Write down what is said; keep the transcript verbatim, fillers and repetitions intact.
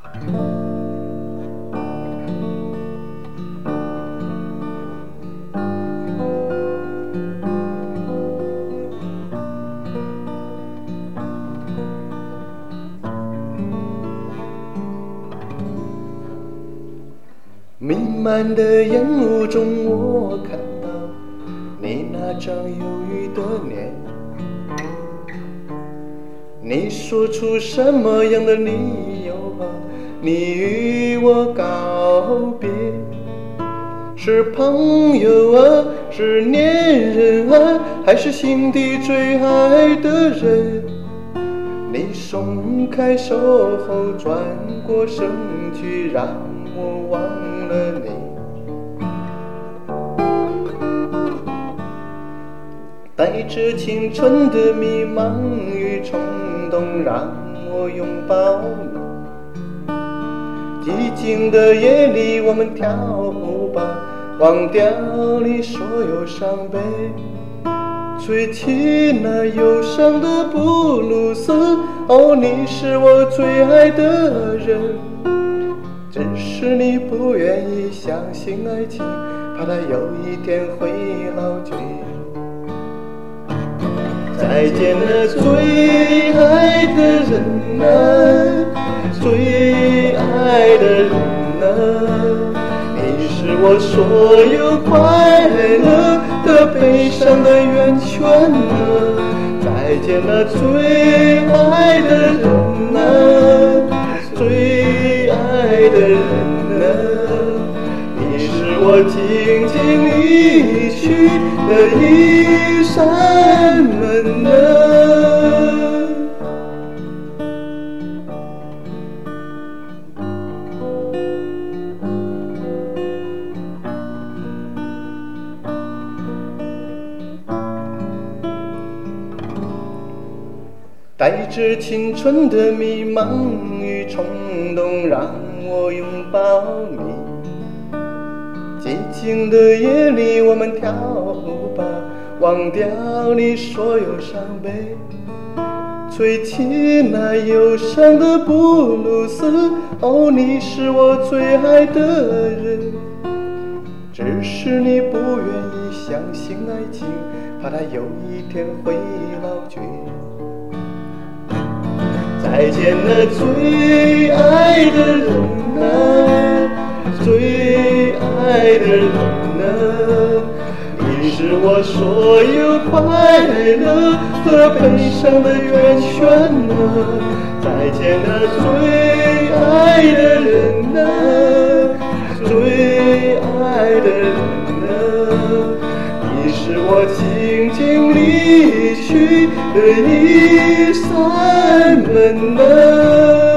弥漫的烟雾中，我看到你那张忧郁的脸。你说出什么样的理由啊？你与我告别，是朋友啊，是恋人啊，还是心底最爱的人？你松开手后转过身去，让我忘了你。带着青春的迷茫与冲动，让我拥抱你。寂静的夜里，我们跳舞吧，忘掉你所有伤悲，吹起那忧伤的布鲁斯。哦，你是我最爱的人，只是你不愿意相信爱情，怕它有一天会老去。再见了，最爱的人啊，最爱的人啊，你是我所有快乐的悲伤的源泉啊。再见了，最爱的人啊，最爱的人啊，你是我静静离去的一扇门啊。带着青春的迷茫与冲动，让我拥抱你。寂静的夜里，我们跳舞吧，忘掉你所有伤悲，吹起那忧伤的布鲁斯。哦，你是我最爱的人，只是你不愿意相信爱情，怕它有一天会老去。再见了，最爱的人啊，最爱的人啊，你是我所有快乐和悲伤的源泉啊。再见了，最爱的人啊，最爱的人啊，你是我静静离去的一扇门啊。